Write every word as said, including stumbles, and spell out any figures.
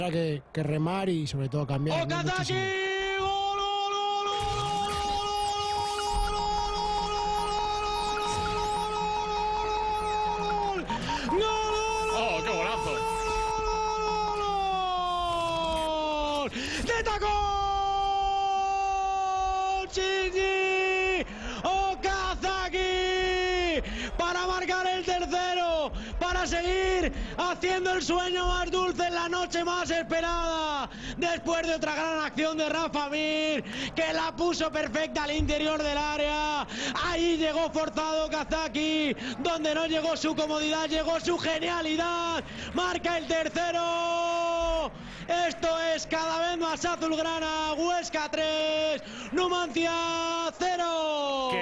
Que, que remar y sobre todo cambiar. ¡Okazaki! ¡Oh, qué golazo! ¡De tacón! ¡Shinji Okazaki! Para marcar el tercero, para seguir haciendo el sueño más dulce en la noche más esperada, después de otra gran acción de Rafa Mir, que la puso perfecta al interior del área. Ahí llegó forzado Okazaki, donde no llegó su comodidad, llegó su genialidad. Marca el tercero. Esto es cada vez más azulgrana. Huesca tres, Numancia cero.